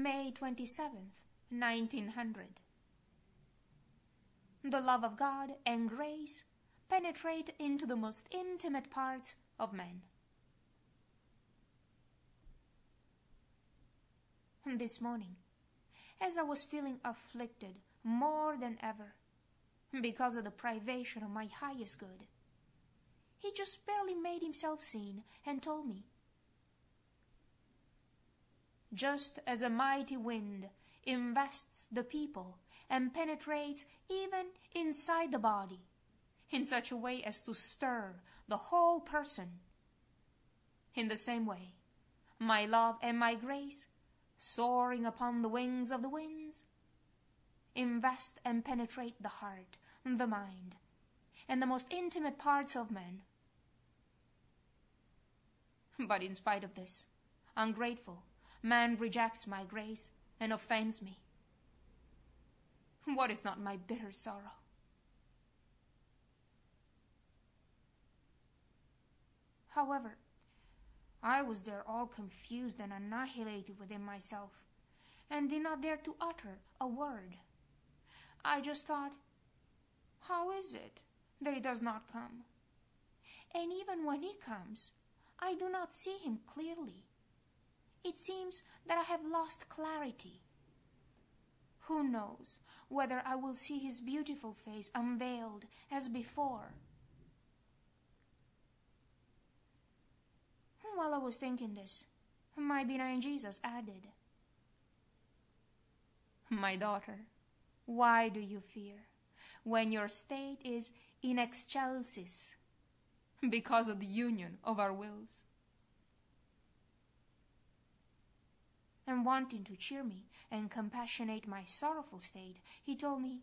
May 27th, 1900. The love of God and grace penetrate into the most intimate parts of man. This morning, as I was feeling afflicted more than ever because of the privation of my highest good, he just barely made himself seen and told me, just as a mighty wind invests the people and penetrates even inside the body in such a way as to stir the whole person, in the same way, my love and my grace, soaring upon the wings of the winds, invest and penetrate the heart, the mind, and the most intimate parts of man. But in spite of this, ungrateful, man rejects my grace and offends me. What is not my bitter sorrow? However, I was there all confused and annihilated within myself, and did not dare to utter a word. I just thought, how is it that he does not come? And even when he comes, I do not see him clearly. It seems that I have lost clarity. Who knows whether I will see his beautiful face unveiled as before? While I was thinking this, my benign Jesus added, "My daughter, why do you fear, when your state is in excelsis, because of the union of our wills?" And wanting to cheer me and compassionate my sorrowful state, he told me,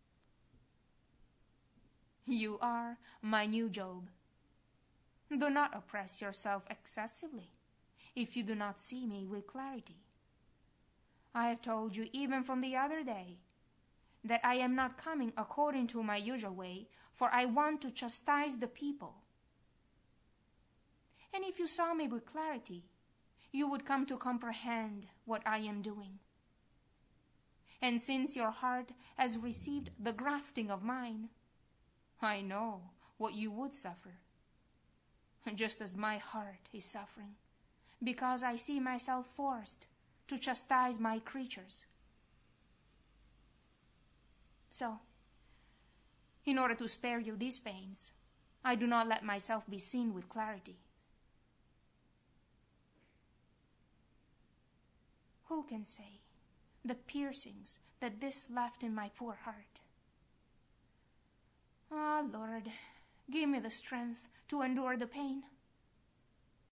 "You are my new Job. Do not oppress yourself excessively, if you do not see me with clarity. I have told you even from the other day that I am not coming according to my usual way, for I want to chastise the people. And if you saw me with clarity, you would come to comprehend what I am doing. And since your heart has received the grafting of mine, I know what you would suffer, just as my heart is suffering, because I see myself forced to chastise my creatures. So, in order to spare you these pains, I do not let myself be seen with clarity. Who can say the piercings that this left in my poor heart? Ah, Lord, give me the strength to endure the pain,